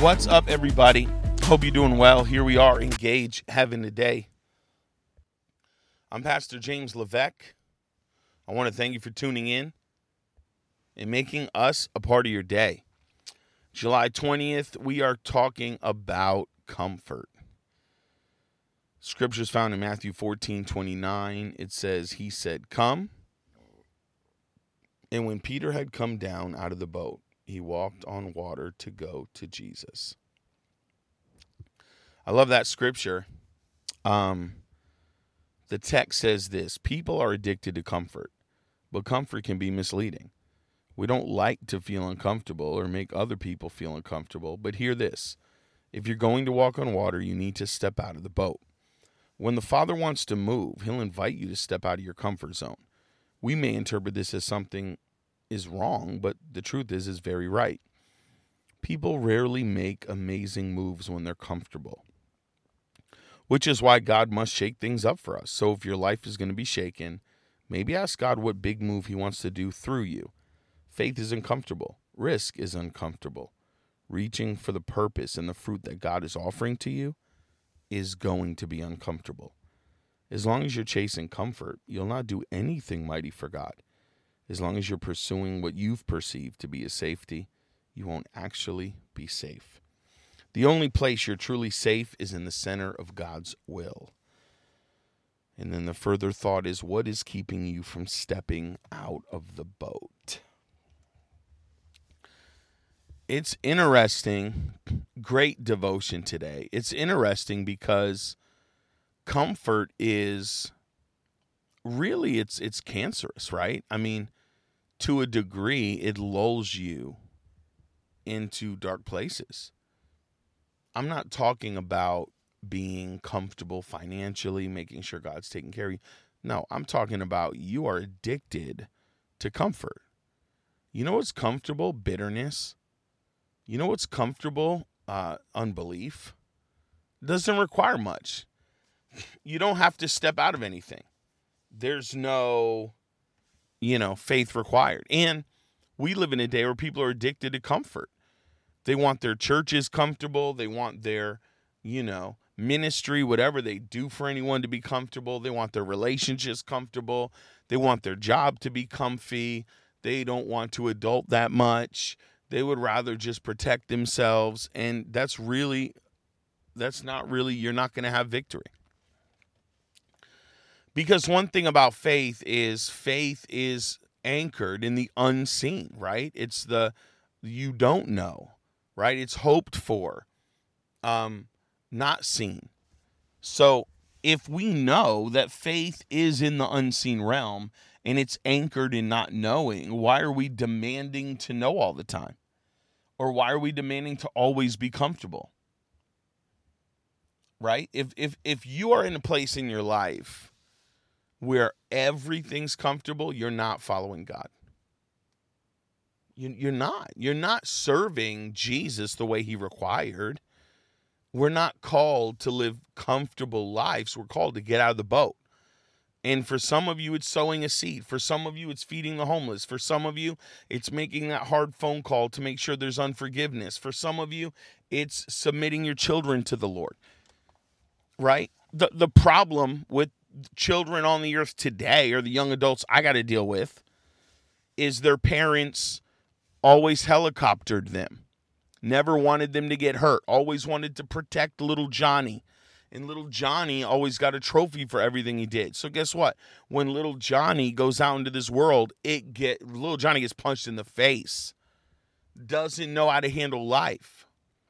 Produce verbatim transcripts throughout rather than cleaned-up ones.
What's up, everybody? Hope you're doing well. Here we are, Engage Heaven today. I'm Pastor James Levesque. I want to thank you for tuning in and making us a part of your day. July twentieth, we are talking about comfort. Scriptures found in Matthew fourteen twenty-nine. It says, he said, "Come." And when Peter had come down out of the boat, he walked on water to go to Jesus. I love that scripture. Um, the text says this: people are addicted to comfort, but comfort can be misleading. We don't like to feel uncomfortable or make other people feel uncomfortable, but hear this. If you're going to walk on water, you need to step out of the boat. When the Father wants to move, he'll invite you to step out of your comfort zone. We may interpret this as something is wrong, but the truth is, is very right. People rarely make amazing moves when they're comfortable, which is why God must shake things up for us. So if your life is going to be shaken, maybe ask God what big move he wants to do through you. Faith is uncomfortable. Risk is uncomfortable. Reaching for the purpose and the fruit that God is offering to you is going to be uncomfortable. As long as you're chasing comfort, you'll not do anything mighty for God. As long as you're pursuing what you've perceived to be a safety, you won't actually be safe. The only place you're truly safe is in the center of God's will. And then the further thought is, what is keeping you from stepping out of the boat? It's interesting. Great devotion today. It's interesting because comfort is really, it's it's cancerous, right? I mean, to a degree, it lulls you into dark places. I'm not talking about being comfortable financially, making sure God's taking care of you. No, I'm talking about you are addicted to comfort. You know what's comfortable? Bitterness. You know what's comfortable? Uh, unbelief. Doesn't require much. You don't have to step out of anything. There's no, you know, faith required. And we live in a day where people are addicted to comfort. They want their churches comfortable. They want their, you know, ministry, whatever they do for anyone to be comfortable. They want their relationships comfortable. They want their job to be comfy. They don't want to adult that much. They would rather just protect themselves. And that's really, that's not really, you're not going to have victory. Because one thing about faith is faith is anchored in the unseen, right? It's the, you don't know, right? It's hoped for, um, not seen. So if we know that faith is in the unseen realm and it's anchored in not knowing, why are we demanding to know all the time? Or why are we demanding to always be comfortable? Right? If if if you are in a place in your life where everything's comfortable, you're not following God. You, you're not. You're not serving Jesus the way he required. We're not called to live comfortable lives. We're called to get out of the boat. And for some of you, it's sowing a seed. For some of you, it's feeding the homeless. For some of you, it's making that hard phone call to make sure there's unforgiveness. For some of you, it's submitting your children to the Lord. Right? The the problem with children on the earth today, or the young adults I got to deal with, is their parents always helicoptered them. Never wanted them to get hurt. Always wanted to protect little Johnny. And little Johnny always got a trophy for everything he did. So guess what? When little Johnny goes out into this world, it get little Johnny gets punched in the face. Doesn't know how to handle life.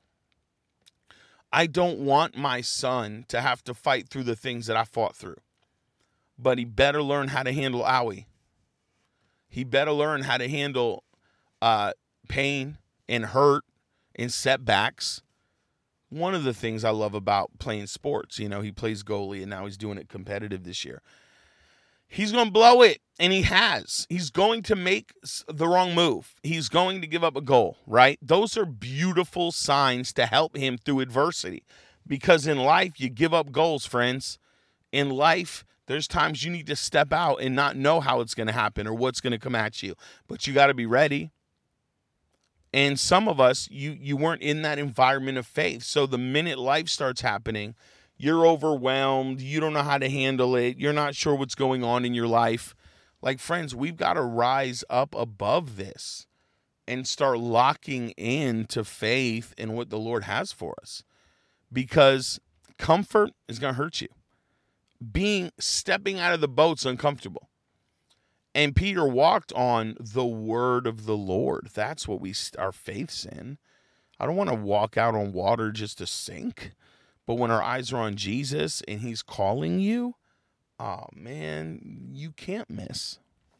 I don't want my son to have to fight through the things that I fought through. But he better learn how to handle owie. He better learn how to handle uh, pain and hurt and setbacks. One of the things I love about playing sports, you know, he plays goalie and now he's doing it competitive this year. He's going to blow it, and he has. He's going to make the wrong move. He's going to give up a goal, right? Those are beautiful signs to help him through adversity, because in life, you give up goals, friends. In life, there's times you need to step out and not know how it's going to happen or what's going to come at you, but you got to be ready. And some of us, you you weren't in that environment of faith. So the minute life starts happening, you're overwhelmed. You don't know how to handle it. You're not sure what's going on in your life. Like, friends, we've got to rise up above this and start locking into faith in what the Lord has for us. Because comfort is going to hurt you. Being, stepping out of the boat's uncomfortable. And Peter walked on the word of the Lord. That's what we, our faith's in. I don't want to walk out on water just to sink. But when our eyes are on Jesus and he's calling you, oh man, you can't miss.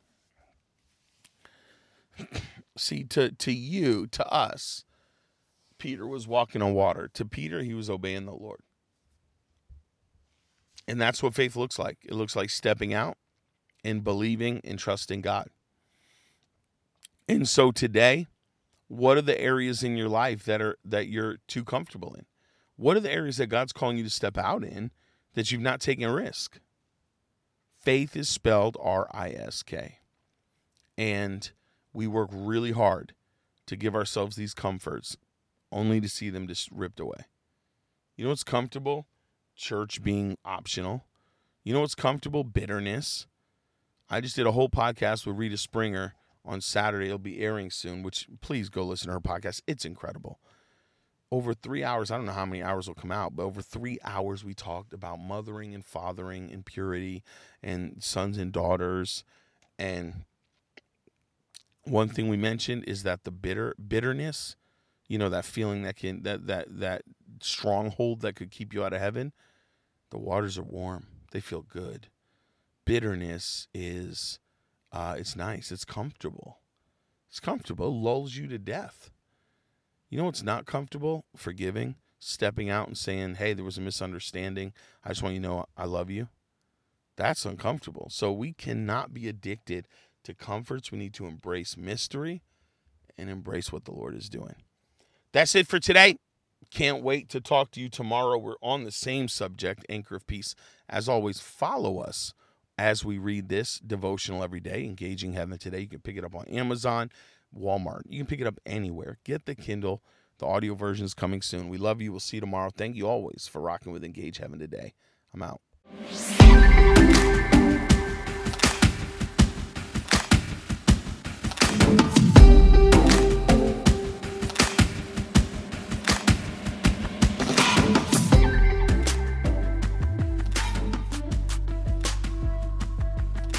See, to, to you, to us, Peter was walking on water. To Peter, he was obeying the Lord. And that's what faith looks like. It looks like stepping out and believing and trusting God. And so today, what are the areas in your life that are that you're too comfortable in? What are the areas that God's calling you to step out in that you've not taken a risk? Faith is spelled R I S K. And we work really hard to give ourselves these comforts only to see them just ripped away. You know what's comfortable? Church being optional. You know what's comfortable? Bitterness. I just did a whole podcast with Rita Springer on Saturday. It'll be airing soon, which please go listen to her podcast. It's incredible. Over three hours, I don't know how many hours will come out, but over three hours we talked about mothering and fathering and purity and sons and daughters. And one thing we mentioned is that the bitter bitterness, you know, that feeling that can, that, that, that stronghold that could keep you out of heaven, the waters are warm. They feel good. Bitterness is, uh, it's nice. It's comfortable. It's comfortable. It lulls you to death. You know what's not comfortable? Forgiving, stepping out and saying, hey, there was a misunderstanding. I just want you to know I love you. That's uncomfortable. So we cannot be addicted to comforts. We need to embrace mystery and embrace what the Lord is doing. That's it for today. Can't wait to talk to you tomorrow. We're on the same subject, Anchor of Peace. As always, follow us as we read this devotional every day, Engaging Heaven Today. You can pick it up on Amazon, Walmart. You can pick it up anywhere. Get the Kindle. The audio version is coming soon. We love you. We'll see you tomorrow. Thank you always for rocking with Engage Heaven Today. I'm out.